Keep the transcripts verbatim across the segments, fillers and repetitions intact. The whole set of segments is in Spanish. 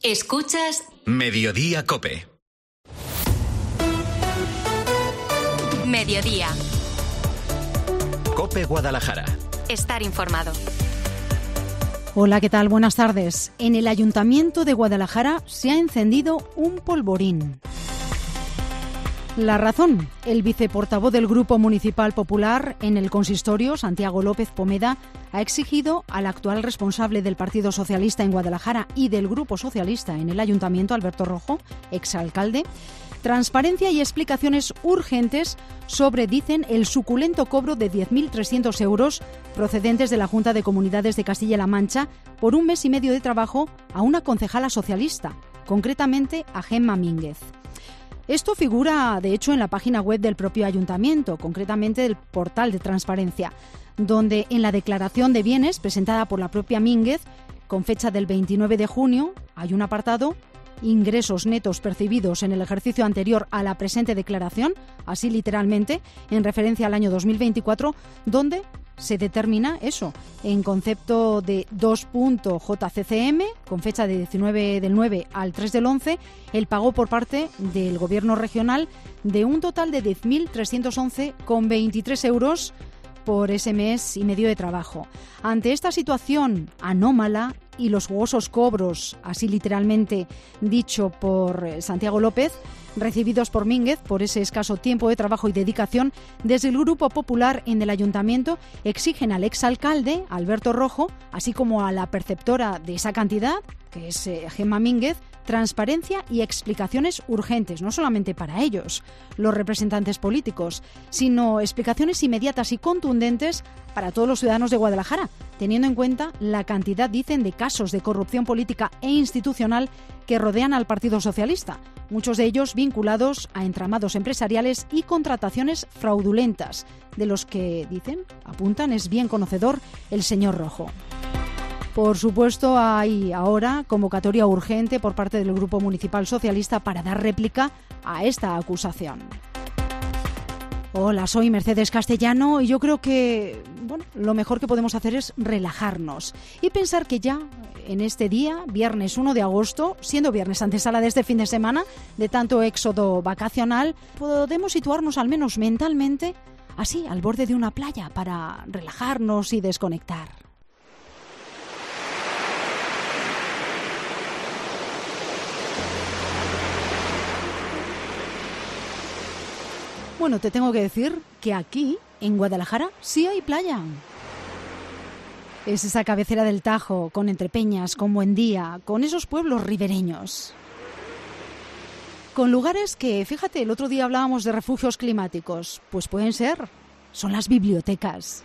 Escuchas Mediodía COPE. Mediodía. COPE Guadalajara. Estar informado. Hola, ¿qué tal? Buenas tardes. En el Ayuntamiento de Guadalajara se ha encendido un polvorín. La razón: el viceportavoz del Grupo Municipal Popular en el consistorio, Santiago López Pomeda, ha exigido al actual responsable del Partido Socialista en Guadalajara y del Grupo Socialista en el Ayuntamiento, Alberto Rojo, exalcalde, transparencia y explicaciones urgentes sobre, dicen, el suculento cobro de diez mil trescientos euros procedentes de la Junta de Comunidades de Castilla-La Mancha por un mes y medio de trabajo a una concejala socialista, concretamente a Gemma Mínguez. Esto figura, de hecho, en la página web del propio ayuntamiento, concretamente del portal de transparencia, donde en la declaración de bienes presentada por la propia Mínguez, con fecha del veintinueve de junio, hay un apartado: ingresos netos percibidos en el ejercicio anterior a la presente declaración, así literalmente, en referencia al año dos mil veinticuatro, donde se determina eso, en concepto de dos J C C M, con fecha de diecinueve del nueve al tres del once, el pago por parte del Gobierno regional de un total de diez mil trescientos once coma veintitrés euros por ese mes y medio de trabajo. Ante esta situación anómala y los jugosos cobros, así literalmente dicho por Santiago López, recibidos por Mínguez por ese escaso tiempo de trabajo y dedicación, desde el Grupo Popular en el Ayuntamiento exigen al exalcalde, Alberto Rojo, así como a la perceptora de esa cantidad, que es eh, Gemma Mínguez, transparencia y explicaciones urgentes, no solamente para ellos, los representantes políticos, sino explicaciones inmediatas y contundentes para todos los ciudadanos de Guadalajara, teniendo en cuenta la cantidad, dicen, de casos de corrupción política e institucional que rodean al Partido Socialista, muchos de ellos vinculados a entramados empresariales y contrataciones fraudulentas, de los que, dicen, apuntan, es bien conocedor el señor Rojo. Por supuesto, hay ahora convocatoria urgente por parte del Grupo Municipal Socialista para dar réplica a esta acusación. Hola, soy Mercedes Castellano y yo creo que, bueno, lo mejor que podemos hacer es relajarnos y pensar que ya en este día, viernes uno de agosto, siendo viernes antesala de este fin de semana, de tanto éxodo vacacional, podemos situarnos al menos mentalmente así, al borde de una playa, para relajarnos y desconectar. Bueno, te tengo que decir que aquí, en Guadalajara, sí hay playa. Es esa cabecera del Tajo, con Entrepeñas, con Buendía, con esos pueblos ribereños. Con lugares que, fíjate, el otro día hablábamos de refugios climáticos, pues pueden ser, son las bibliotecas.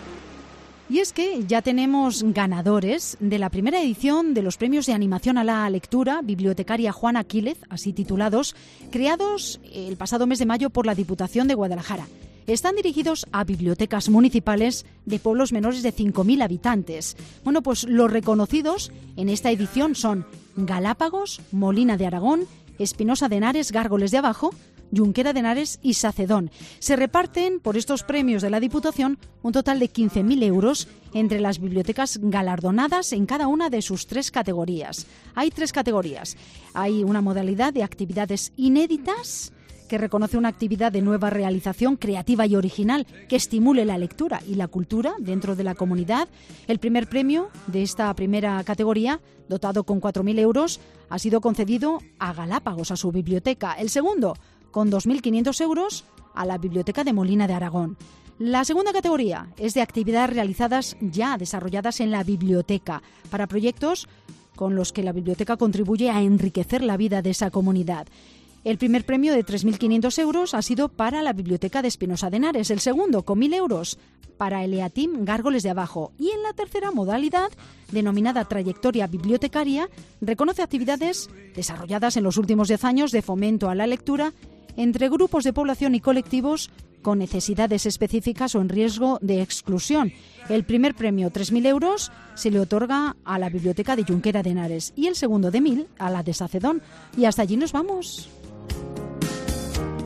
Y es que ya tenemos ganadores de la primera edición de los premios de animación a la lectura Bibliotecaria Juana Quílez, así titulados, creados el pasado mes de mayo por la Diputación de Guadalajara. Están dirigidos a bibliotecas municipales de pueblos menores de cinco mil habitantes. Bueno, pues los reconocidos en esta edición son Galápagos, Molina de Aragón, Espinosa de Henares, Gárgoles de Abajo, Junquera de Henares y Sacedón. Se reparten por estos premios de la Diputación un total de quince mil euros entre las bibliotecas galardonadas en cada una de sus tres categorías. Hay tres categorías. Hay una modalidad de actividades inéditas, que reconoce una actividad de nueva realización creativa y original que estimule la lectura y la cultura dentro de la comunidad. El primer premio de esta primera categoría, dotado con cuatro mil euros, ha sido concedido a Galápagos, a su biblioteca. El segundo, con dos mil quinientos euros, a la Biblioteca de Molina de Aragón. La segunda categoría es de actividades realizadas ya desarrolladas en la biblioteca para proyectos con los que la biblioteca contribuye a enriquecer la vida de esa comunidad. El primer premio de tres mil quinientos euros ha sido para la Biblioteca de Espinosa de Henares, el segundo, con mil euros, para el EATIM Gárgoles de Abajo. Y en la tercera modalidad, denominada Trayectoria Bibliotecaria, reconoce actividades desarrolladas en los últimos diez años de fomento a la lectura entre grupos de población y colectivos con necesidades específicas o en riesgo de exclusión. El primer premio, tres mil euros, se le otorga a la Biblioteca de Junquera de Henares y el segundo de mil a la de Sacedón. Y hasta allí nos vamos.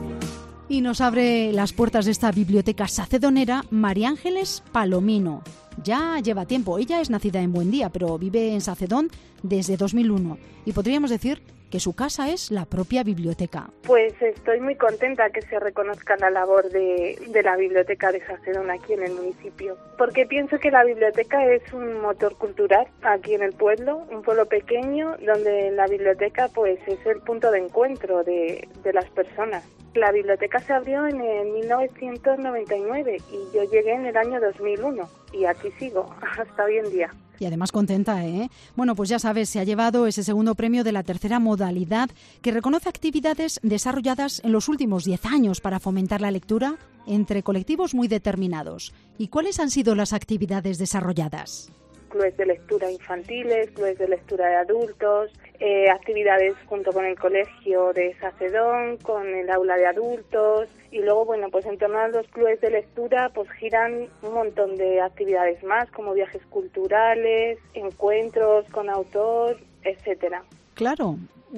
Y nos abre las puertas de esta biblioteca sacedonera María Ángeles Palomino, ya lleva tiempo. Ella es nacida en Buendía, pero vive en Sacedón desde dos mil uno. Y podríamos decir que su casa es la propia biblioteca. Pues estoy muy contenta que se reconozca la labor de, de la biblioteca de Sacedón aquí en el municipio, porque pienso que la biblioteca es un motor cultural aquí en el pueblo, un pueblo pequeño donde la biblioteca pues es el punto de encuentro de, de las personas. La biblioteca se abrió en el mil novecientos noventa y nueve y yo llegué en el año dos mil uno y aquí sigo hasta hoy en día. Y además contenta, ¿eh? Bueno, pues ya sabes, se ha llevado ese segundo premio de la tercera modalidad que reconoce actividades desarrolladas en los últimos diez años para fomentar la lectura entre colectivos muy determinados. ¿Y cuáles han sido las actividades desarrolladas? Clubes de lectura infantiles, clubes de lectura de adultos, eh, actividades junto con el colegio de Sacedón, con el aula de adultos y luego, bueno, pues en torno a los clubes de lectura pues giran un montón de actividades más como viajes culturales, encuentros con autor, etcétera. Claro,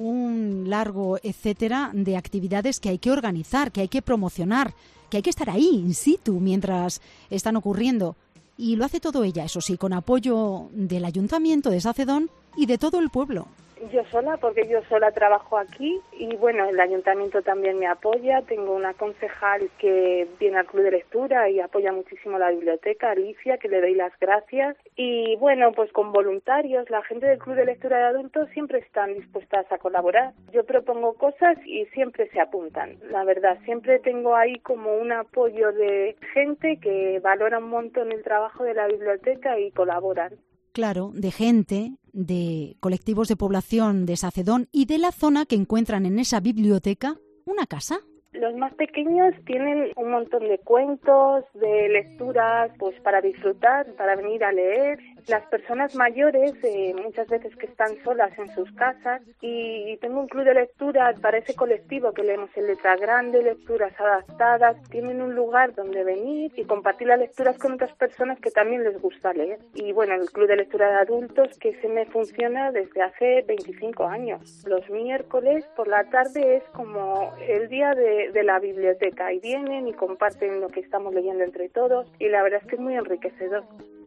un largo etcétera de actividades que hay que organizar, que hay que promocionar, que hay que estar ahí in situ mientras están ocurriendo. Y lo hace todo ella, eso sí, con apoyo del Ayuntamiento de Sacedón y de todo el pueblo. Yo sola, porque yo sola trabajo aquí y bueno, el ayuntamiento también me apoya. Tengo una concejal que viene al club de lectura y apoya muchísimo la biblioteca, Alicia, que le doy las gracias. Y bueno, pues con voluntarios, la gente del club de lectura de adultos siempre están dispuestas a colaborar. Yo propongo cosas y siempre se apuntan, la verdad. Siempre tengo ahí como un apoyo de gente que valora un montón el trabajo de la biblioteca y colaboran. Claro, de gente, de colectivos de población de Sacedón y de la zona que encuentran en esa biblioteca una casa. Los más pequeños tienen un montón de cuentos, de lecturas, pues para disfrutar, para venir a leer. Las personas mayores, eh, muchas veces que están solas en sus casas, y tengo un club de lectura para ese colectivo que leemos en letra grande, lecturas adaptadas. Tienen un lugar donde venir y compartir las lecturas con otras personas que también les gusta leer. Y bueno, el club de lectura de adultos que se me funciona desde hace veinticinco años. Los miércoles por la tarde es como el día de, de la biblioteca y vienen y comparten lo que estamos leyendo entre todos y la verdad es que es muy enriquecedor.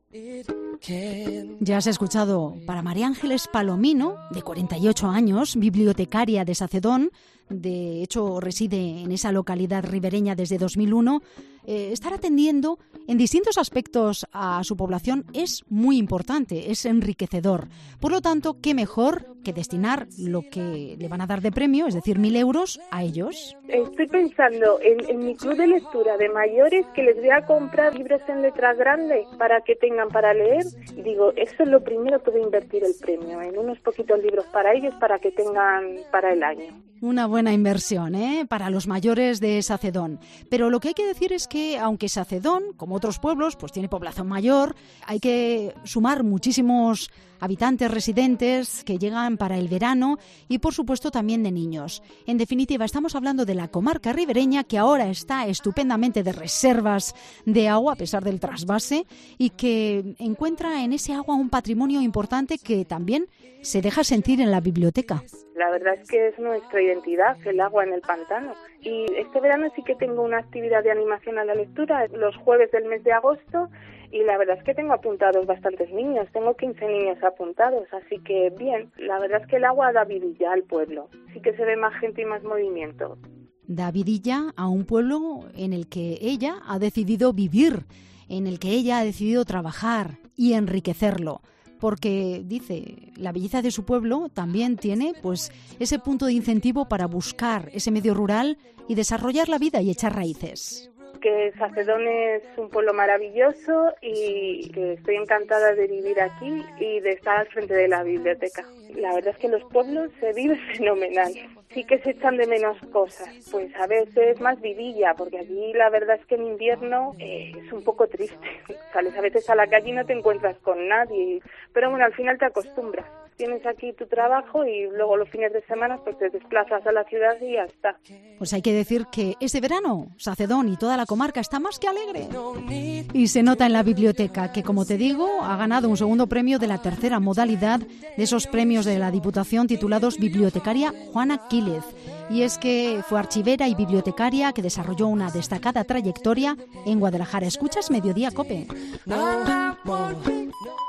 Ya has escuchado para María Ángeles Palomino, de cuarenta y ocho años, bibliotecaria de Sacedón, de hecho reside en esa localidad ribereña desde dos mil uno, eh, estar atendiendo en distintos aspectos a su población es muy importante, es enriquecedor. Por lo tanto, qué mejor que destinar lo que le van a dar de premio, es decir, mil euros, a ellos. Estoy pensando en, en mi club de lectura de mayores que les voy a comprar libros en letra grande para que tengan para leer. Y digo, eso es lo primero que voy a invertir el premio, en unos poquitos libros para ellos para que tengan para el año. Una buena inversión, ¿eh?, para los mayores de Sacedón. Pero lo que hay que decir es que, aunque Sacedón, como otros pueblos, pues tiene población mayor, hay que sumar muchísimos habitantes residentes que llegan para el verano y, por supuesto, también de niños. En definitiva, estamos hablando de la comarca ribereña que ahora está estupendamente de reservas de agua, a pesar del trasvase, y que encuentra en ese agua un patrimonio importante que también se deja sentir en la biblioteca. La verdad es que es nuestra identidad, el agua en el pantano. Y este verano sí que tengo una actividad de animación a la lectura los jueves del mes de agosto y la verdad es que tengo apuntados bastantes niños, tengo quince niños apuntados, así que bien, la verdad es que el agua da vidilla al pueblo, sí que se ve más gente y más movimiento. Da vidilla a un pueblo en el que ella ha decidido vivir, en el que ella ha decidido trabajar y enriquecerlo. Porque, dice, la belleza de su pueblo también tiene pues ese punto de incentivo para buscar ese medio rural y desarrollar la vida y echar raíces. Que Sacedón es un pueblo maravilloso y que estoy encantada de vivir aquí y de estar al frente de la biblioteca. La verdad es que los pueblos se viven fenomenal. Sí que se echan de menos cosas, pues a veces más vidilla, porque aquí la verdad es que en invierno eh, es un poco triste. Sales a veces a la calle y no te encuentras con nadie, pero bueno, al final te acostumbras. tienes aquí tu trabajo y luego los fines de semana pues te desplazas a la ciudad y ya está. Pues hay que decir que este verano Sacedón y toda la comarca está más que alegre. Y se nota en la biblioteca que, como te digo, ha ganado un segundo premio de la tercera modalidad de esos premios de la Diputación titulados Bibliotecaria Juana Quílez. Y es que fue archivera y bibliotecaria que desarrolló una destacada trayectoria en Guadalajara. ¿Escuchas Mediodía, COPE?